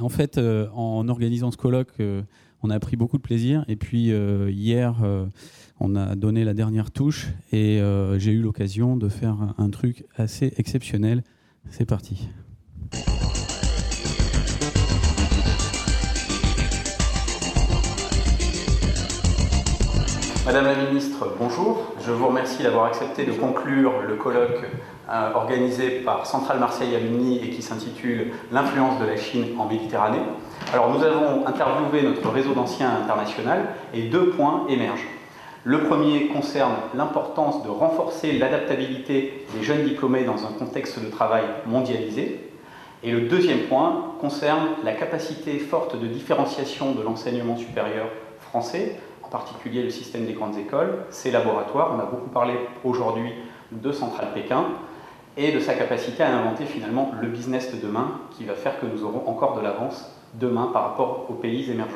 En fait, en organisant ce colloque, on a pris beaucoup de plaisir. Et puis hier, on a donné la dernière touche et j'ai eu l'occasion de faire un truc assez exceptionnel. C'est parti. Madame la Ministre, bonjour. Je vous remercie d'avoir accepté de conclure le colloque organisé par Centrale Marseille Alumni et qui s'intitule « L'influence de la Chine en Méditerranée ». Alors nous avons interviewé notre réseau d'anciens international et 2 points émergent. Le premier concerne l'importance de renforcer l'adaptabilité des jeunes diplômés dans un contexte de travail mondialisé. Et le deuxième point concerne la capacité forte de différenciation de l'enseignement supérieur français, en particulier le système des grandes écoles, ses laboratoires. On a beaucoup parlé aujourd'hui de Centrale Pékin et de sa capacité à inventer finalement le business de demain qui va faire que nous aurons encore de l'avance demain par rapport aux pays émergents.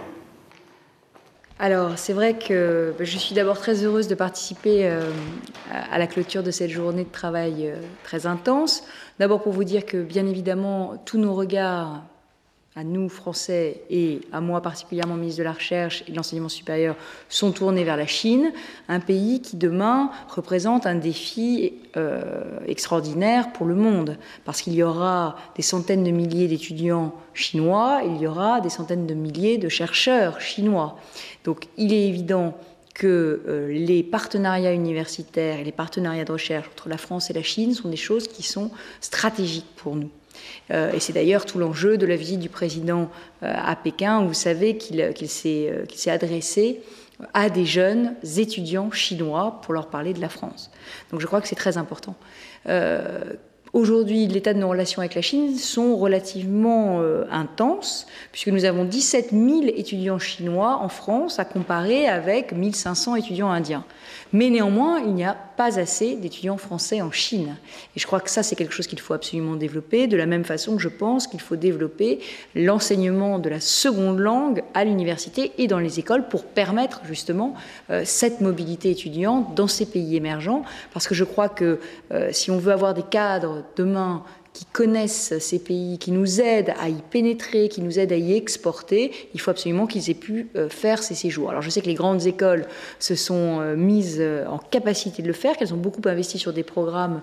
Alors, c'est vrai que je suis d'abord très heureuse de participer à la clôture de cette journée de travail très intense. D'abord pour vous dire que, bien évidemment, tous nos regards, à nous, Français, et à moi particulièrement, ministre de la Recherche et de l'Enseignement supérieur, sont tournés vers la Chine, un pays qui, demain, représente un défi extraordinaire pour le monde, parce qu'il y aura des centaines de milliers d'étudiants chinois, il y aura des centaines de milliers de chercheurs chinois. Donc, il est évident que les partenariats universitaires et les partenariats de recherche entre la France et la Chine sont des choses qui sont stratégiques pour nous. Et c'est d'ailleurs tout l'enjeu de la visite du président à Pékin, où vous savez qu'il s'est adressé à des jeunes étudiants chinois pour leur parler de la France. Donc je crois que c'est très important. Aujourd'hui, l'état de nos relations avec la Chine sont relativement intenses, puisque nous avons 17 000 étudiants chinois en France, à comparer avec 1 500 étudiants indiens. Mais néanmoins, il n'y a pas assez d'étudiants français en Chine. Et je crois que ça, c'est quelque chose qu'il faut absolument développer, de la même façon que je pense qu'il faut développer l'enseignement de la seconde langue à l'université et dans les écoles pour permettre justement cette mobilité étudiante dans ces pays émergents. Parce que je crois que si on veut avoir des cadres demain qui connaissent ces pays, qui nous aident à y pénétrer, qui nous aident à y exporter, il faut absolument qu'ils aient pu faire ces séjours. Alors je sais que les grandes écoles se sont mises en capacité de le faire, qu'elles ont beaucoup investi sur des programmes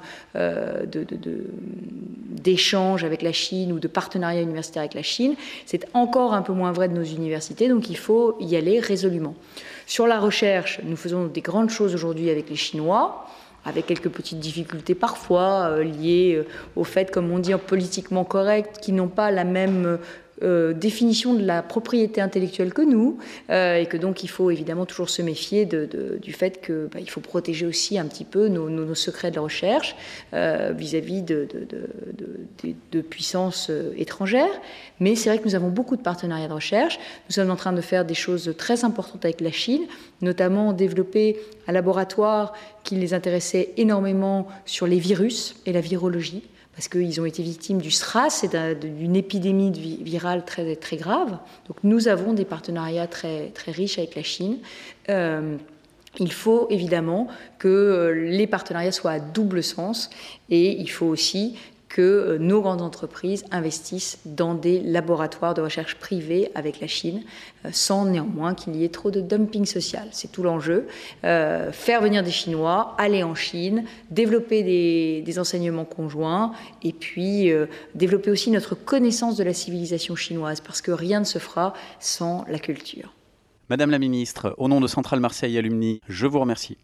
d'échange avec la Chine ou de partenariat universitaire avec la Chine. C'est encore un peu moins vrai de nos universités, donc il faut y aller résolument. Sur la recherche, nous faisons des grandes choses aujourd'hui avec les Chinois, avec quelques petites difficultés parfois liées au fait, comme on dit, politiquement correct, qui n'ont pas la même définition de la propriété intellectuelle que nous, et que donc il faut évidemment toujours se méfier du fait qu'il faut protéger aussi un petit peu nos secrets de la recherche vis-à-vis de puissances étrangères. Mais c'est vrai que nous avons beaucoup de partenariats de recherche. Nous sommes en train de faire des choses très importantes avec la Chine, notamment développer un laboratoire qui les intéressait énormément sur les virus et la virologie, parce qu'ils ont été victimes du SRAS, c'est d'une épidémie virale très, très grave. Donc nous avons des partenariats très, très riches avec la Chine. Il faut évidemment que les partenariats soient à double sens, et il faut aussi que nos grandes entreprises investissent dans des laboratoires de recherche privés avec la Chine, sans néanmoins qu'il y ait trop de dumping social. C'est tout l'enjeu. Faire venir des Chinois, aller en Chine, développer des enseignements conjoints, et puis développer aussi notre connaissance de la civilisation chinoise, parce que rien ne se fera sans la culture. Madame la Ministre, au nom de Centrale Marseille Alumni, je vous remercie.